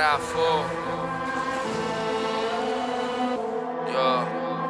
رفا یا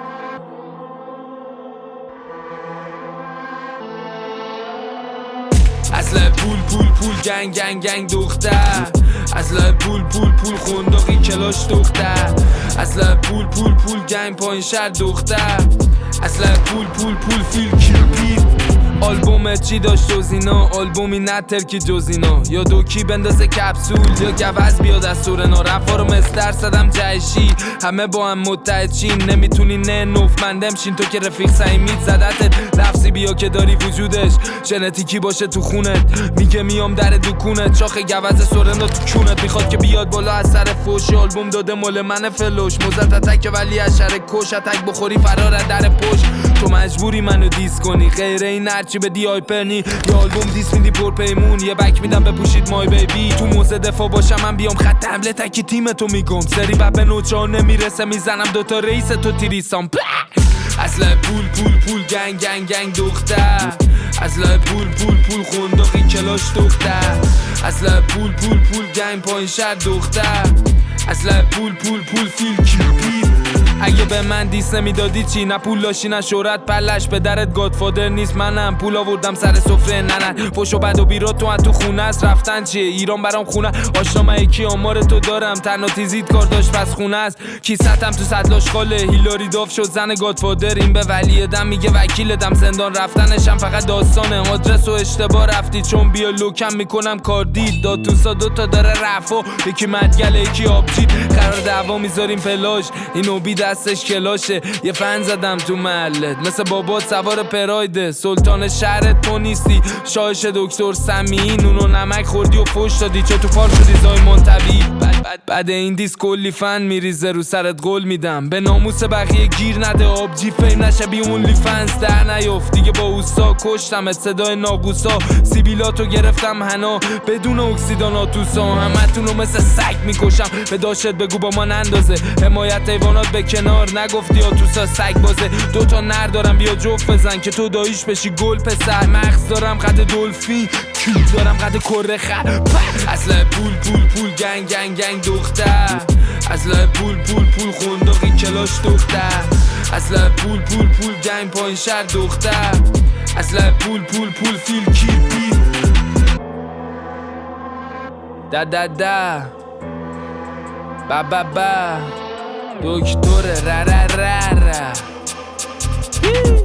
اصلا پول گنگ دختر، اصلا پول خونداقی کلاش دختر، اصلا پول گنگ پایین شهر دختر، اصلا پول فیل کیلپید. آلبومت چی داشت جز اینا؟ آلبومی نتر که جز اینا، یا دوکی بندازه کپسول یا گوز بیاد از سورنا. رفا رو مستر صدم جهشی، همه با هم متحد چین. نمیتونی نه نوفمندم شین تو که رفیق سعیمیت زدتت. لفظی بیا که داری وجودش ژنتیکی باشه تو خونت. میگه میام در دکونت، چاخ گوز سورنا تو کونت. میخواد که بیاد بالا از سر فوش، آلبوم داده مال من فلوش. موزت اتک ولی اشاره کش، اتک بخوری فرار در پشت. تو مجبوری منو دیس کنی، غیر این هرچی بدی آیپرنی. یه آلبوم دیس میدی پر پیمون، یه بک میدم بپوشید مای بیبی. تو موزه دفاع باشم من بیام خط حمله تکی تیم تو میگم. سری بب به نوچه نمیرسه میزنم دوتا رئیس تو تیریسام. اصلا پول گنگ دختر، اصلا پول خونداقی کلاش دختر، اصلا پول گنگ پایین شهر دختر، اصلا پول فیل کیلپید. اگه به من دیس نمیدادی چی؟ نه پول داشتی نه شهرت، پلش به درت گادفادر نیست. منم پول آوردم سر سفره نه فوش و بد و بیرا تو خونه است. رفتن چیه؟ ایران برام خونه. آشنا من یکی آمار تو دارم، تنها تیزید کار داشت پس خونه است. کیستم تو سطلاش خاله، هیلاری داف شد زن گادفادر. این به ولی دم میگه وکیل دم، زندان رفتنشم فقط داستانه. آدرس و اشتباه رفتی چون بیا لوکم میکنم کار دید. داد توسا دوتا داره رفا، یکی مدگله یکی آبجید. قرار دعوا میذاریم پلاش، اینو بی دستش کلاشه. یه فن زدم تو محلت مثل بابات سوار پرایده. سلطان شهرت تو نیستی، شاهش دکتر سمی. نون و نمک خوردی و فوش دادی، چو تو پار شدی زایمان طبیعی. بعد این دیس کلی فن میریزه رو سرت قول میدم. به ناموس بقیه گیر نده، آبجی فیم نشه بی اونلی فنز در نیفت. دیگه با اوستا کشتم صدای ناگوسا. سیبیلاتو گرفتم هنا بدون اکسیداناتوسا. همتونو مثل سگ میکشم، به داشت بگو با من اندازه. حمایت حیوانات به کنار، نگفتی آتوسا سگ بازه. دوتا نر دارم بیا جفت بزن که تو داییش بشی گل پسر. مغز دارم قد دلفین، کیل دارم قد کره خر. اصلا پول گنگ دختر، اصلا پول خونداقی کلاش دختر، اصلا پول گنگ پایین شهر دختر، اصلا پول فیل کیلپید. دا با دکتر را